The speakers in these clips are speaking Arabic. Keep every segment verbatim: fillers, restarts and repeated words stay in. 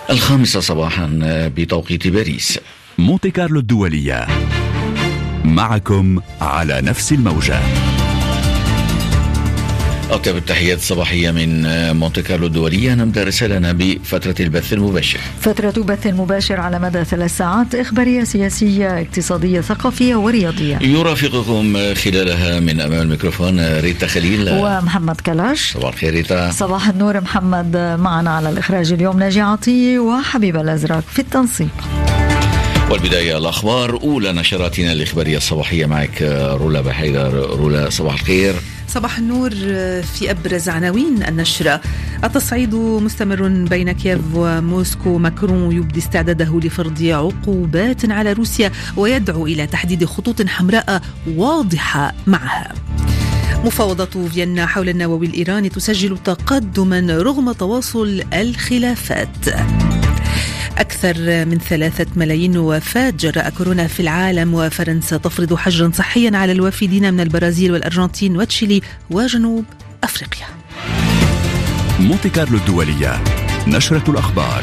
الخامسة صباحا بتوقيت باريس. مونتي كارلو الدولية معكم على نفس الموجة. أطيب التحيات الصباحية من مونتي كارلو الدولية. نبدأ رسالنا بفترة البث المباشر. فترة بث مباشر على مدى ثلاث ساعات، إخبارية سياسية اقتصادية ثقافية ورياضية. يرافقكم خلالها من أمام الميكروفون ريتا خليل ومحمد كلاش. صباح الخير ريتا. صباح النور محمد. معنا على الإخراج اليوم ناجي عطية وحبيب الأزرق في التنسيق. والبداية الأخبار، أولى نشراتنا الإخبارية الصباحية معك رولا بحيدر. رولا صباح الخير. صباح النور. في أبرز عناوين النشرة: التصعيد مستمر بين كييف وموسكو، ماكرون يبدي استعداده لفرض عقوبات على روسيا ويدعو إلى تحديد خطوط حمراء واضحة معها. مفاوضات فيينا حول النووي الإيراني تسجل تقدما رغم تواصل الخلافات. أكثر من ثلاثة ملايين وفاة جراء كورونا في العالم، وفرنسا تفرض حجرا صحيا على الوافدين من البرازيل والأرجنتين وتشيلي وجنوب أفريقيا. مونتي كارلو الدولية، نشرة الأخبار.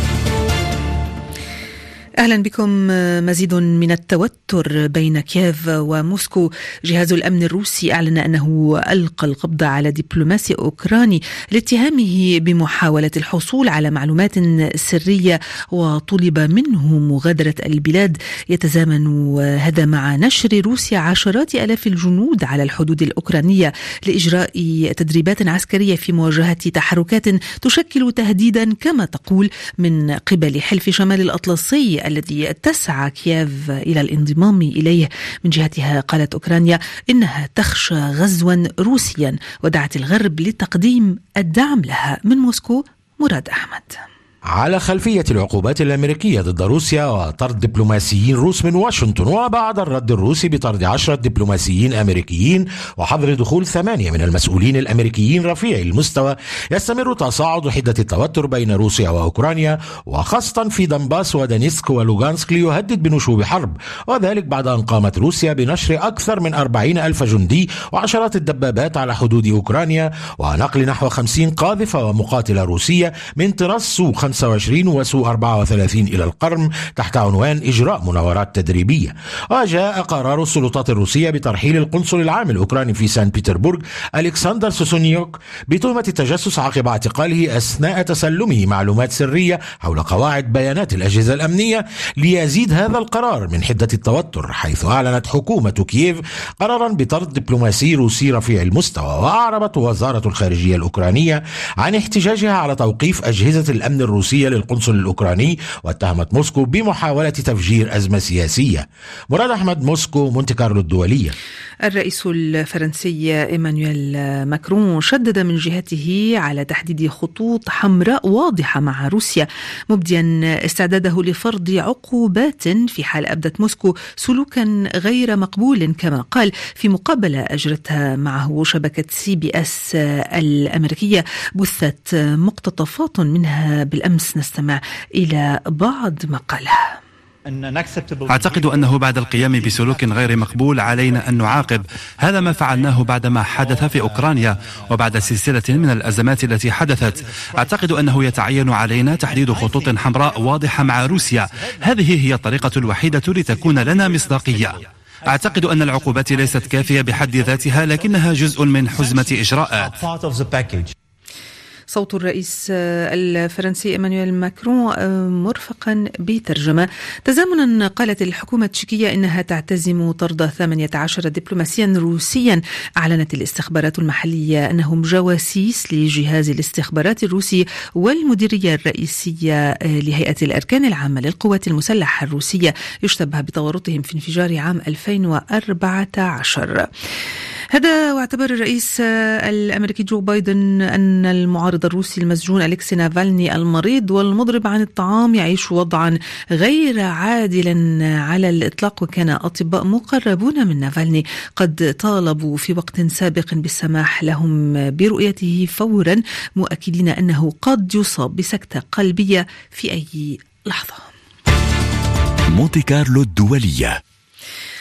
أهلا بكم. مزيد من التوتر بين كييف وموسكو. جهاز الأمن الروسي أعلن أنه ألقى القبض على دبلوماسي أوكراني لاتهامه بمحاولة الحصول على معلومات سرية، وطلب منه مغادرة البلاد. يتزامن هذا مع نشر روسيا عشرات آلاف الجنود على الحدود الأوكرانية لإجراء تدريبات عسكرية في مواجهة تحركات تشكل تهديدا كما تقول من قبل حلف شمال الأطلسي الذي تسعى كييف إلى الانضمام إليه. من جهتها قالت أوكرانيا إنها تخشى غزوا روسيا ودعت الغرب لتقديم الدعم لها. من موسكو مراد أحمد. على خلفية العقوبات الأمريكية ضد روسيا وطرد دبلوماسيين روس من واشنطن، وبعد الرد الروسي بطرد عشرة دبلوماسيين أمريكيين وحظر دخول ثمانية من المسؤولين الأمريكيين رفيعي المستوى، يستمر تصاعد حدة التوتر بين روسيا وأوكرانيا، وخاصة في دنباس ودانيسك ولوغانسك، ليهدد بنشوب حرب، وذلك بعد أن قامت روسيا بنشر أكثر من أربعين ألف جندي وعشرات الدبابات على حدود أوكرانيا، ونقل نحو خمسين قاذفة ومقاتلة روسية من طراز سو خمسة وعشرين وسو أربعة وثلاثين إلى القرم تحت عنوان إجراء مناورات تدريبية. وجاء قرار السلطات الروسية بترحيل القنصل العام الأوكراني في سان بيتربورغ ألكسندر سوسونيوك بتهمة التجسس عقب اعتقاله أثناء تسلمه معلومات سرية حول قواعد بيانات الأجهزة الأمنية، ليزيد هذا القرار من حدة التوتر، حيث أعلنت حكومة كييف قرارا بطرد دبلوماسي روسي رفيع المستوى. وأعربت وزارة الخارجية الأوكرانية عن احتجاجها على توقيف أجهزة الأمن الروسية للقنصل الأوكراني، واتهمت موسكو بمحاولة تفجير أزمة سياسية. مراد أحمد، موسكو، مونتي كارلو الدولية. الرئيس الفرنسي إيمانويل ماكرون شدد من جهته على تحديد خطوط حمراء واضحة مع روسيا، مبديا استعداده لفرض عقوبات في حال أبدت موسكو سلوكا غير مقبول، كما قال في مقابلة أجرتها معه شبكة سي بي اس الأمريكية. بثت مقتطفات منها بالأمس، نستمع إلى بعض ما قاله. أعتقد أنه بعد القيام بسلوك غير مقبول علينا أن نعاقب. هذا ما فعلناه بعدما حدث في أوكرانيا وبعد سلسلة من الأزمات التي حدثت. أعتقد أنه يتعين علينا تحديد خطوط حمراء واضحة مع روسيا. هذه هي الطريقة الوحيدة لتكون لنا مصداقية. أعتقد أن العقوبات ليست كافية بحد ذاتها، لكنها جزء من حزمة إجراءات. صوت الرئيس الفرنسي إيمانويل ماكرون مرفقا بترجمة. تزامنا قالت الحكومة التشيكية إنها تعتزم طرد ثمانية عشر دبلوماسيا روسيا. أعلنت الاستخبارات المحلية أنهم جواسيس لجهاز الاستخبارات الروسي والمديرية الرئيسية لهيئة الأركان العامة للقوات المسلحة الروسية، يشتبه بتورطهم في انفجار عام ألفين وأربعة عشر. هذا واعتبر الرئيس الأمريكي جو بايدن أن المعارض الروسي المسجون أليكسي نافالني المريض والمضرب عن الطعام يعيش وضعا غير عادل على الإطلاق، وكان أطباء مقربون من نافالني قد طالبوا في وقت سابق بالسماح لهم برؤيته فورا، مؤكدين أنه قد يصاب بسكتة قلبية في أي لحظة. مونتي كارلو الدولية.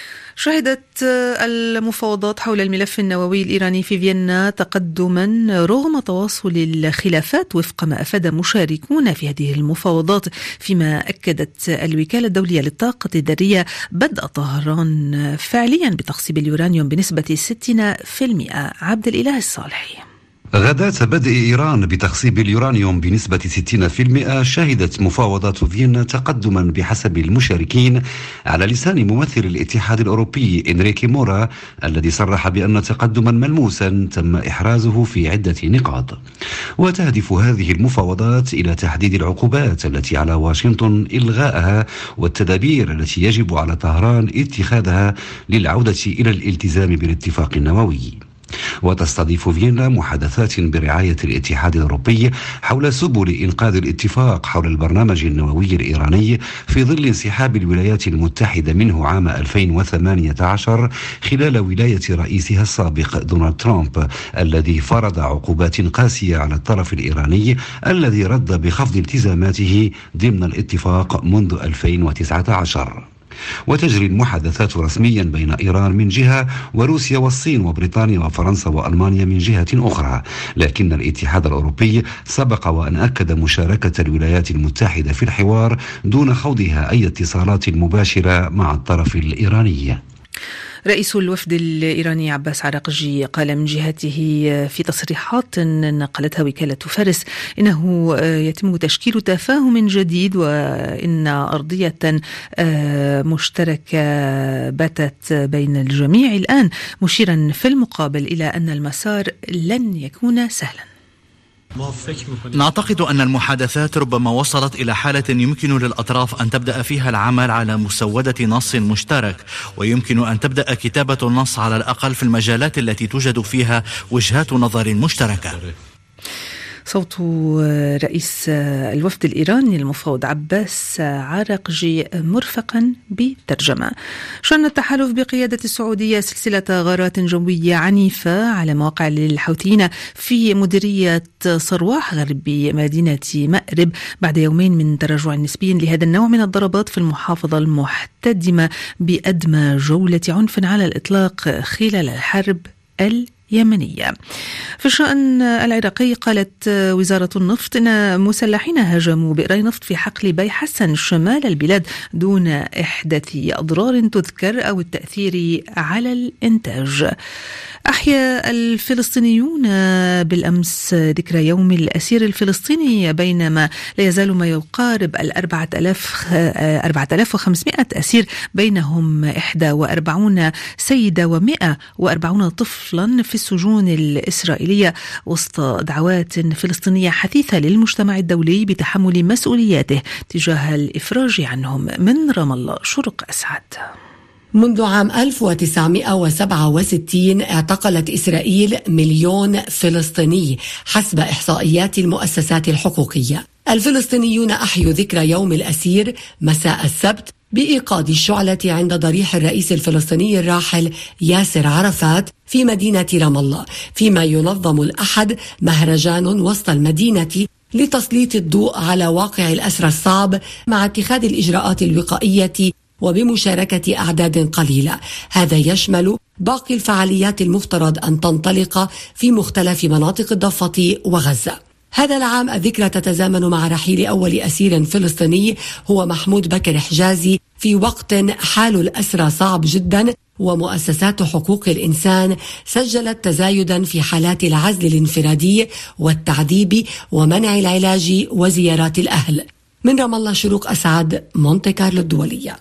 شهدت المفاوضات حول الملف النووي الإيراني في فيينا تقدما رغم تواصل الخلافات وفق ما أفاد مشاركون في هذه المفاوضات، فيما أكدت الوكالة الدولية للطاقة الذرية بدء طهران فعليا بتخصيب اليورانيوم بنسبة ستين بالمئة. عبد الإله الصالحي. غداة بدء إيران بتخصيب اليورانيوم بنسبة ستين بالمئة شهدت مفاوضات فيينا تقدما بحسب المشاركين، على لسان ممثل الاتحاد الأوروبي إنريكي مورا الذي صرح بأن تقدما ملموسا تم إحرازه في عدة نقاط. وتهدف هذه المفاوضات إلى تحديد العقوبات التي على واشنطن إلغائها والتدابير التي يجب على طهران اتخاذها للعودة إلى الالتزام بالاتفاق النووي. وتستضيف فيينا محادثات برعاية الاتحاد الأوروبي حول سبل إنقاذ الاتفاق حول البرنامج النووي الإيراني في ظل انسحاب الولايات المتحدة منه عام ألفين وثمانية عشر خلال ولاية رئيسها السابق دونالد ترامب الذي فرض عقوبات قاسية على الطرف الإيراني الذي رد بخفض التزاماته ضمن الاتفاق منذ ألفين وتسعة عشر. وتجري المحادثات رسميا بين إيران من جهة وروسيا والصين وبريطانيا وفرنسا وألمانيا من جهة أخرى، لكن الاتحاد الأوروبي سبق وأن أكد مشاركة الولايات المتحدة في الحوار دون خوضها أي اتصالات مباشرة مع الطرف الإيراني. رئيس الوفد الإيراني عباس عراقجي قال من جهته في تصريحات نقلتها وكالة فارس إنه يتم تشكيل تفاهم جديد وإن أرضية مشتركة باتت بين الجميع الآن، مشيرا في المقابل إلى أن المسار لن يكون سهلا. نعتقد أن المحادثات ربما وصلت إلى حالة يمكن للأطراف أن تبدأ فيها العمل على مسودة نص مشترك، ويمكن أن تبدأ كتابة النص على الأقل في المجالات التي توجد فيها وجهات نظر مشتركة. صوت رئيس الوفد الإيراني المفوض عباس عراقجي مرفقا بترجمة. شن التحالف بقيادة السعودية سلسلة غارات جوية عنيفة على مواقع للحوثيين في مديرية صرواح غرب مدينة مأرب بعد يومين من تراجع نسبي لهذا النوع من الضربات في المحافظة المحتدمة بأدمى جولة عنف على الإطلاق خلال الحرب ال يمنية. في الشأن العراقي قالت وزارة النفط إن مسلحين هاجموا بئري نفط في حقل بي حسن شمال البلاد دون إحداث أضرار تذكر أو التأثير على الإنتاج. أحيا الفلسطينيون بالأمس ذكرى يوم الأسير الفلسطيني، بينما لا يزال ما يقارب الأربعة آلاف وخمسمائة أسير، بينهم إحدى وأربعون سيدة ومئة وأربعون طفلا في السجون الإسرائيلية، وسط دعوات فلسطينية حثيثة للمجتمع الدولي بتحمل مسؤولياته تجاه الإفراج عنهم. من رام الله شرق أسعد. منذ عام ألف وتسعمائة وسبعة وستين اعتقلت إسرائيل مليون فلسطيني حسب إحصائيات المؤسسات الحقوقية. الفلسطينيون أحيوا ذكرى يوم الأسير مساء السبت بإيقاد الشعلة عند ضريح الرئيس الفلسطيني الراحل ياسر عرفات في مدينة رام الله، فيما ينظم الأحد مهرجان وسط المدينة لتسليط الضوء على واقع الأسرى الصعب مع اتخاذ الإجراءات الوقائية وبمشاركة أعداد قليلة. هذا يشمل باقي الفعاليات المفترض أن تنطلق في مختلف مناطق الضفة وغزة. هذا العام الذكرى تتزامن مع رحيل أول أسير فلسطيني هو محمود بكر حجازي، في وقت حال الأسرى صعب جدا، ومؤسسات حقوق الإنسان سجلت تزايدا في حالات العزل الانفرادي والتعذيب ومنع العلاج وزيارات الأهل. من رام الله شروق أسعد، مونتي كارلو الدولية.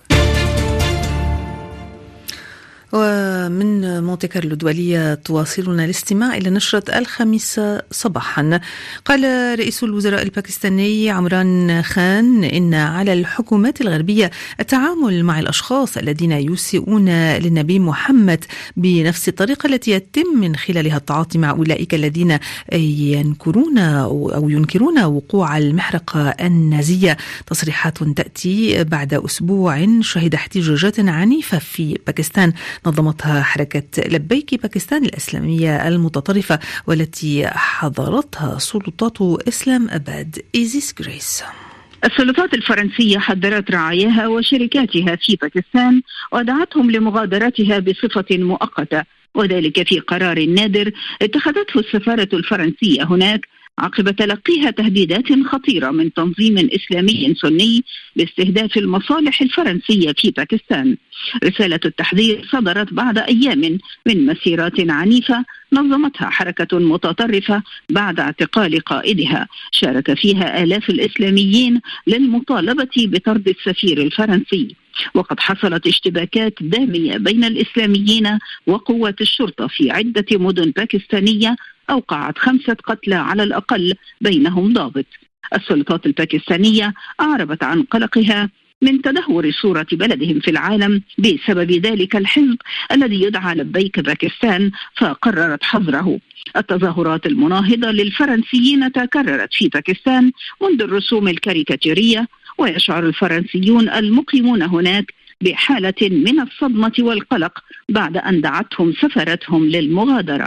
ومن مونتي كارلو الدولية تواصلنا الاستماع إلى نشرة الخميس صباحا. قال رئيس الوزراء الباكستاني عمران خان إن على الحكومات الغربية التعامل مع الأشخاص الذين يسيئون للنبي محمد بنفس الطريقة التي يتم من خلالها التعاطي مع أولئك الذين ينكرون أو ينكرون وقوع المحرقة النازية. تصريحات تأتي بعد أسبوع شهد احتجاجات عنيفة في باكستان نظمتها حركة لبيك باكستان الإسلامية المتطرفة، والتي حظرتها سلطات إسلام أباد. إيزيس غريس. السلطات الفرنسية حذرت رعاياها وشركاتها في باكستان ودعتهم لمغادرتها بصفة مؤقتة، وذلك في قرار نادر اتخذته السفارة الفرنسية هناك عقب تلقيها تهديدات خطيرة من تنظيم إسلامي سني باستهداف المصالح الفرنسية في باكستان. رسالة التحذير صدرت بعد أيام من مسيرات عنيفة نظمتها حركة متطرفة بعد اعتقال قائدها شارك فيها آلاف الإسلاميين للمطالبة بطرد السفير الفرنسي. وقد حصلت اشتباكات دامية بين الإسلاميين وقوات الشرطة في عدة مدن باكستانية أوقعت خمسة قتلى على الأقل بينهم ضابط. السلطات الباكستانية أعربت عن قلقها من تدهور صورة بلدهم في العالم بسبب ذلك الحزب الذي يدعى لبيك باكستان، فقررت حظره. التظاهرات المناهضة للفرنسيين تكررت في باكستان منذ الرسوم الكاريكاتيرية، ويشعر الفرنسيون المقيمون هناك بحالة من الصدمة والقلق بعد أن دعتهم سفارتهم للمغادرة.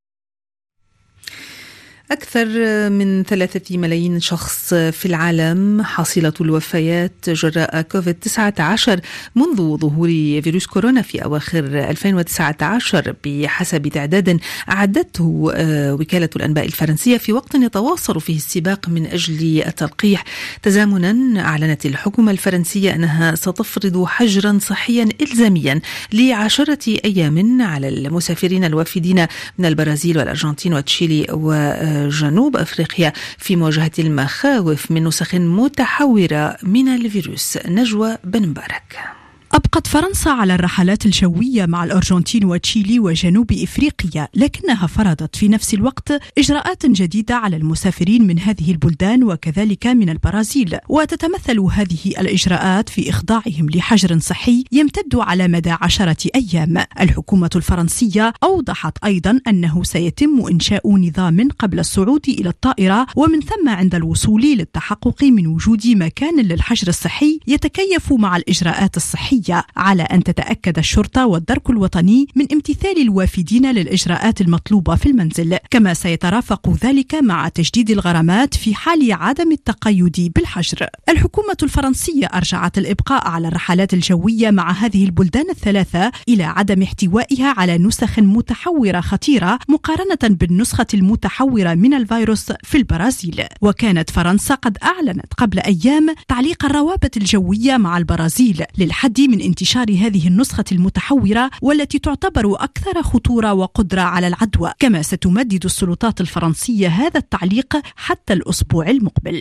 أكثر من ثلاثة ملايين شخص في العالم حصيلة الوفيات جراء كوفيد تسعة عشر منذ ظهور فيروس كورونا في أواخر ألفين وتسعة عشر بحسب تعداد أعدته وكالة الأنباء الفرنسية في وقت يتواصل فيه السباق من أجل التلقيح. تزامنا أعلنت الحكومة الفرنسية أنها ستفرض حجرا صحيا إلزاميا لعشرة أيام على المسافرين الوافدين من البرازيل والأرجنتين وتشيلي و جنوب أفريقيا في مواجهة المخاوف من نسخ متحورة من الفيروس. نجوى بن مبارك. أبقت فرنسا على الرحلات الجوية مع الأرجنتين وتشيلي وجنوب إفريقيا، لكنها فرضت في نفس الوقت إجراءات جديدة على المسافرين من هذه البلدان وكذلك من البرازيل، وتتمثل هذه الإجراءات في إخضاعهم لحجر صحي يمتد على مدى عشرة أيام. الحكومة الفرنسية أوضحت أيضا أنه سيتم إنشاء نظام قبل الصعود إلى الطائرة ومن ثم عند الوصول للتحقق من وجود مكان للحجر الصحي يتكيف مع الإجراءات الصحية، على أن تتأكد الشرطة والدرك الوطني من امتثال الوافدين للإجراءات المطلوبة في المنزل، كما سيترافق ذلك مع تجديد الغرامات في حال عدم التقيد بالحجر. الحكومة الفرنسية أرجعت الإبقاء على الرحلات الجوية مع هذه البلدان الثلاثة إلى عدم احتوائها على نسخ متحورة خطيرة مقارنة بالنسخة المتحورة من الفيروس في البرازيل. وكانت فرنسا قد أعلنت قبل أيام تعليق الروابط الجوية مع البرازيل للحد من انتشار هذه النسخة المتحورة والتي تعتبر أكثر خطورة وقدرة على العدوى، كما ستمدد السلطات الفرنسية هذا التعليق حتى الأسبوع المقبل.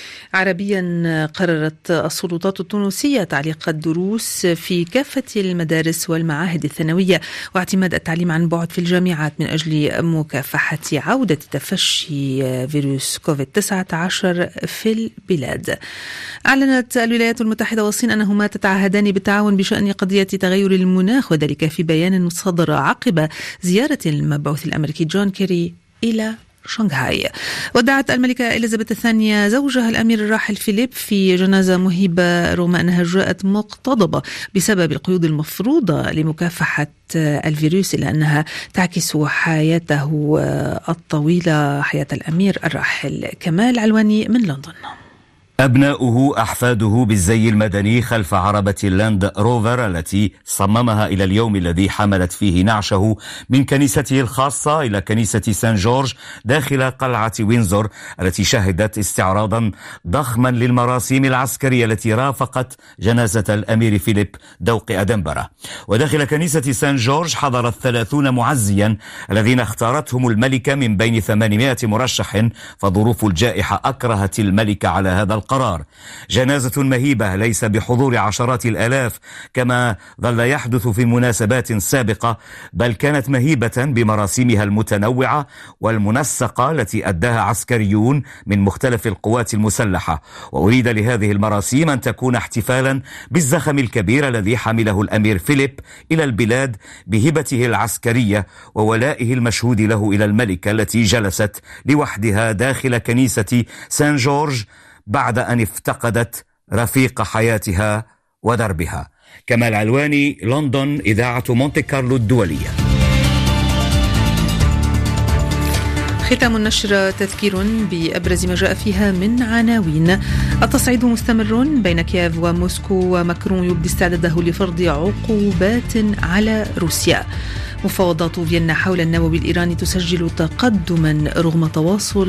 عربيا قررت السلطات التونسية تعليق الدروس في كافة المدارس والمعاهد الثانوية واعتماد التعليم عن بعد في الجامعات من أجل مكافحة عودة تفشي فيروس كوفيد تسعة عشر في البلاد. أعلنت الولايات المتحدة والصين أنهما تتعهدان بالتعاون بشأن قضية تغير المناخ، وذلك في بيان صدر عقب زيارة المبعوث الأمريكي جون كيري إلى شنغهاي. ودعت الملكة إليزابيث الثانية زوجها الأمير الراحل فيليب في جنازة مهيبة رغم أنها جاءت مقتضبة بسبب القيود المفروضة لمكافحة الفيروس، إلا أنها تعكس حياته الطويلة، حياة الأمير الراحل. كمال علواني من لندن. أبناؤه أحفاده بالزي المدني خلف عربة اللاند روفر التي صممها إلى اليوم الذي حملت فيه نعشه من كنيسته الخاصة إلى كنيسة سان جورج داخل قلعة وينزور التي شهدت استعراضا ضخما للمراسيم العسكرية التي رافقت جنازة الأمير فيليب دوق أدنبرة. وداخل كنيسة سان جورج حضر الثلاثون معزيا الذين اختارتهم الملكة من بين ثمانمائة مرشح، فظروف الجائحة أكرهت الملكة على هذا القرار. جنازة مهيبة ليس بحضور عشرات الآلاف كما ظل يحدث في مناسبات سابقة، بل كانت مهيبة بمراسيمها المتنوعة والمنسقة التي أداها عسكريون من مختلف القوات المسلحة. وأريد لهذه المراسيم أن تكون احتفالا بالزخم الكبير الذي حمله الأمير فيليب إلى البلاد بهبته العسكرية وولائه المشهود له إلى الملكة التي جلست لوحدها داخل كنيسة سان جورج بعد أن افتقدت رفيق حياتها ودربها. كمال علواني، لندن، إذاعة مونتي كارلو الدولية. ختام النشر تذكير بأبرز ما جاء فيها من عناوين. التصعيد مستمر بين كييف وموسكو، وماكرون يبدي استعداده لفرض عقوبات على روسيا. مفاوضات فيينا حول النووي الإيراني تسجل تقدما رغم تواصل